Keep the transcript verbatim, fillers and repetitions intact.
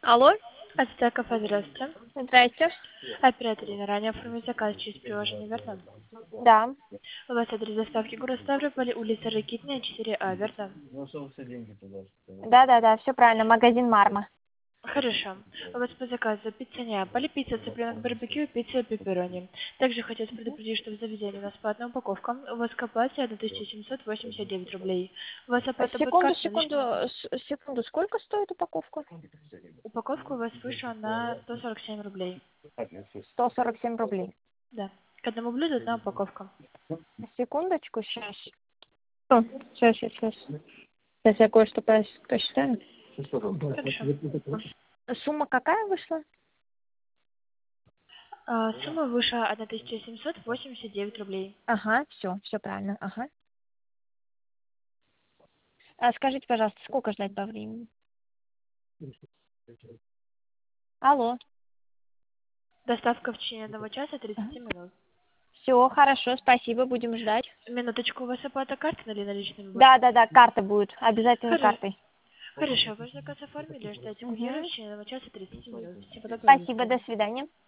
Алло, Аптека, кафе, здравствуйте. здрасте. Оператор Ирина, ранее оформить заказ через приложение, верно? Да. У вас адрес доставки город Ставрополь, улица Ракитная, четыре А, верно? Да, да, да, все правильно. Магазин Марма. Хорошо. У вас по заказу пицца Неаполь, пицца цыпленок барбекю, пицца пепперони. Также хотелось предупредить, что в заведении у нас платная упаковка. У вас к оплате тысяча семьсот восемьдесят девять рублей. У вас А, оплата будет Секунду, картой секунду, наличными? с- секунду. Сколько стоит упаковка? Упаковка у вас вышла на сто сорок семь рублей. сто сорок семь рублей. Да. К одному блюду одна упаковка. Секундочку, сейчас. Сейчас, сейчас, сейчас. Сейчас я кое-что пос- посчитаю. Хорошо. Сумма какая вышла? А, сумма вышла тысяча семьсот восемьдесят девять рублей. Ага, все, все правильно, ага. А скажите, пожалуйста, сколько ждать по времени? Алло. Доставка в течение одного часа тридцати минут. Все, хорошо, спасибо, будем ждать. Минуточку, у вас оплата картой или наличными будет? Да, да, да, карта будет, обязательно Хоро- картой. Хорошо, ваш заказ оформили, ждете курьера в Угу. течение одного часа тридцати минут. Всего доброго, до Спасибо, до свидания. свидания.